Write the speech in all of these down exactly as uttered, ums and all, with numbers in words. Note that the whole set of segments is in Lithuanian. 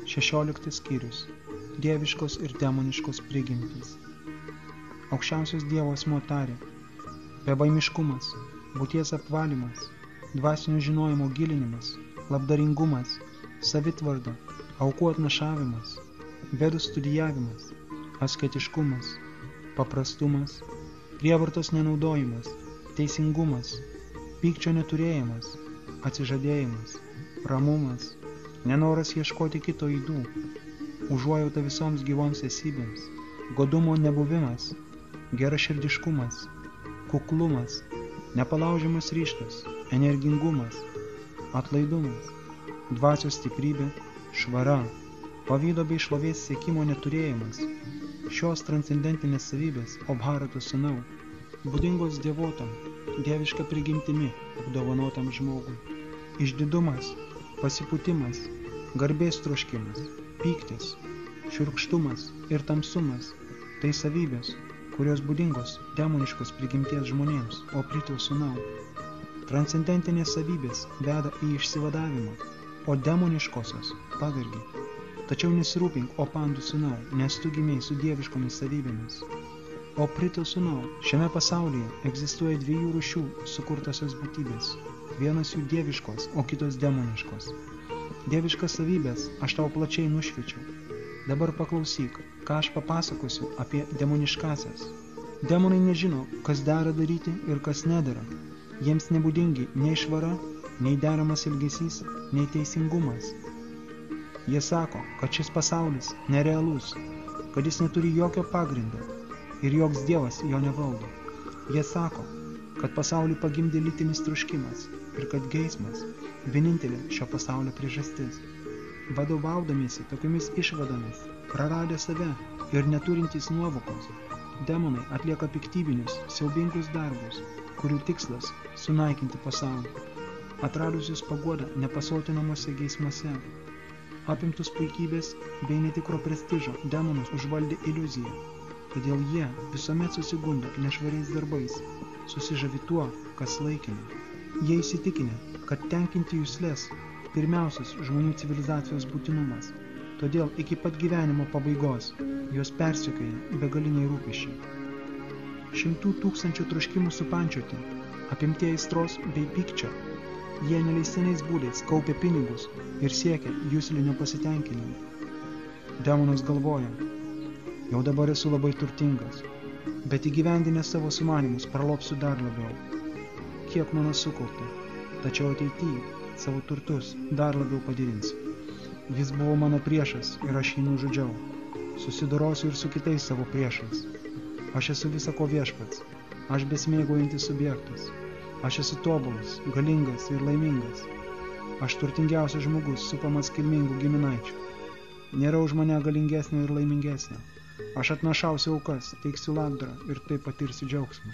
šešioliktas skyrius. Dieviškos ir demoniškos prigimtys. Aukščiausios Dievo asmuo tarė: bebaimiškumas, būties apvalymas, dvasinio žinojimo gilinimas, labdaringumas, savitvarda, aukų atnašavimas, vedų studijavimas, asketiškumas, paprastumas, prievartos nenaudojimas, teisingumas, pykčio neturėjimas, atsižadėjimas, ramumas, nenoras ieškoti kito ydų, užuojauta visoms gyvoms esybėms, godumo nebuvimas, geraširdiškumas, kuklumas, nepalaužiamas ryžtas, energingumas, atlaidumas, dvasios stiprybė, švara, pavydo bei šlovės siekimo neturėjimas. Šios transcendentinės savybės Obharato sūnau, būdingos dievotam, dieviška prigimtimi apdovanotam žmogui. Išdidumas, pasipūtimas, garbės troškimas, pyktis, šiurkštumas ir tamsumas – tai savybės, kurios būdingos demoniškos prigimties žmonėms, o Prito sūnau. Transcendentinės savybės veda į išsivadavimą, o demoniškosios pavergia. Tačiau nesirūpink, o Pandų sūnau, nes tu gimei su dieviškomis savybėmis. O Prito sūnau, šiame pasaulyje egzistuoja dviejų rūšių sukurtosios būtybės. Vienas jų dieviškos, o kitos demoniškos. Dieviškas savybės aš tau plačiai nušviečiau. Dabar paklausyk, ką aš papasakosiu apie demoniškasias. Demonai nežino, kas dera daryti ir kas nedera. Jiems nebūdingi nei švara, nei deramas ilgesys, nei teisingumas. Jie sako, kad šis pasaulis nerealus, kad jis neturi jokio pagrindo ir joks dievas jo nevaldo. Jie sako, kad pasaulį pagimdė lytinis troškimas ir kad geismas vienintelė šio pasaulio priežastis. Vadovaudamiesi tokiamis išvadomis, praradę save ir neturintys nuovokos, demonai atlieka piktybinius, siaubingus darbus, kurių tikslas – sunaikinti pasaulį. Atradusius paguodą nepasotinamuose geismuose, apimtus puikybės bei netikro prestižo, demonus užvaldė iliuzija. Todėl jie visuomet susigundo nešvariais darbais, susižavi tuo, kas laikina. Jie įsitikinę, kad tenkinti juslės pirmiausias žmonių civilizacijos būtinumas. Todėl iki pat gyvenimo pabaigos juos persekioja begaliniai rūpesčiai. Šimtų tūkstančių troškimų supančioti, apimtie aistros bei pykčio, jie neleistinais būdais kaupia pinigus ir siekia juslinio pasitenkinimo. Demonas galvoja: jau dabar esu labai turtingas, bet įgyvendinęs savo sumanymus pralopsiu dar labiau. Kiek mano sukaupta, tačiau ateityje savo turtus dar labiau padidinsiu. Jis buvo mano priešas ir aš jį nužudžiau. Susidorosiu ir su kitais savo priešais. Aš esu visako viešpats, aš besimėgaujantis subjektas. Aš esu tobulas, galingas ir laimingas. Aš turtingiausias žmogus, supamas kilmingų giminaičių. Nėra už mane galingesnio ir laimingesnio. Aš atnašausiu aukas, teiksiu labdarą ir taip patirsiu džiaugsmą.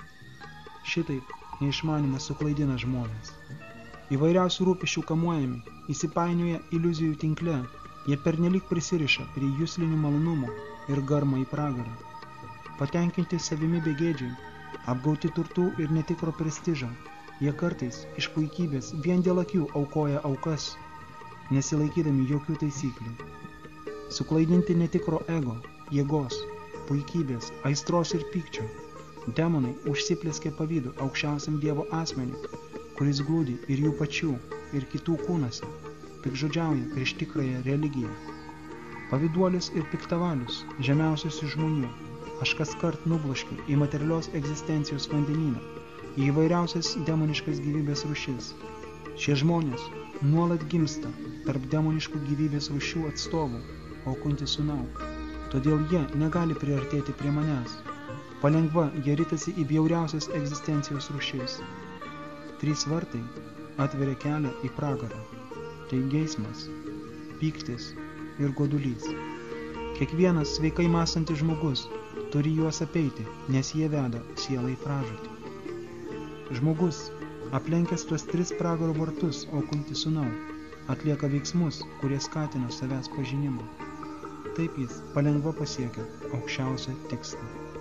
Šitaip neišmanimas suklaidina žmonės. Įvairiausių rūpesčių kamuojami, įsipainioja iliuzijų tinkle, jie pernelyg prisiriša prie juslinių malonumų ir garma į pragarą. Patenkinti savimi begėdžiai, apgauti turtų ir netikro prestižą, jie kartais iš puikybės vien dėl akių aukoja aukas, nesilaikydami jokių taisyklių. Suklaidinti netikro ego, jėgos, puikybės, aistros ir pykčio, demonai užsiplėskė pavydu aukščiausiam Dievo asmeniui, kuris glūdi ir jų pačių, ir kitų kūnuose, piktžodžiauja prieš tikrąją religiją. Pavyduolis ir piktavalius, žemiausius iš žmonių, aš kaskart nubloškiu į materialios egzistencijos vandenyną, į įvairiausias demoniškas gyvybės rūšis. Šie žmonės nuolat gimsta tarp demoniškų gyvybės rūšių atstovų, o Kunti sūnau. Todėl jie negali priartėti prie manęs. Palengva jie ritasi į bjauriausias egzistencijos rūšis. Trys vartai atveria kelią į pragarą. Tai geismas, pyktis ir godulys. Kiekvienas sveikai mąstantis žmogus turi juos apeiti, nes jie veda sielą į pražūtį. Žmogus, aplenkęs tuos tris pragaro vartus, o Kunti sūnau, atlieka veiksmus, kurie skatina savęs pažinimą. Taip jis palengva pasiekia aukščiausią tikslą.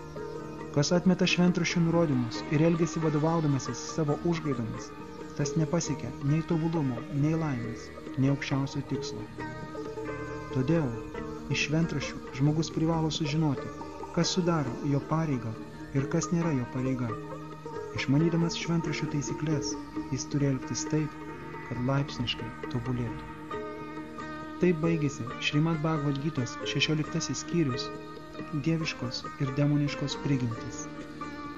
Kas atmeta šventraščių nurodymus ir elgiasi vadovaudamasis savo užgaidomis, tas nepasiekia nei tobulumo, nei laimės, nei aukščiausio tikslo. Todėl iš šventraščių žmogus privalo sužinoti, kas sudaro jo pareigą ir kas nėra jo pareiga. Išmanydamas šventraščių taisyklės, jis turi elgtis taip, kad laipsniškai tobulėtų. Taip baigėsi Šrimad Bhagavad Gytos šešioliktasis skyrius – dieviškos ir demoniškos prigimtys.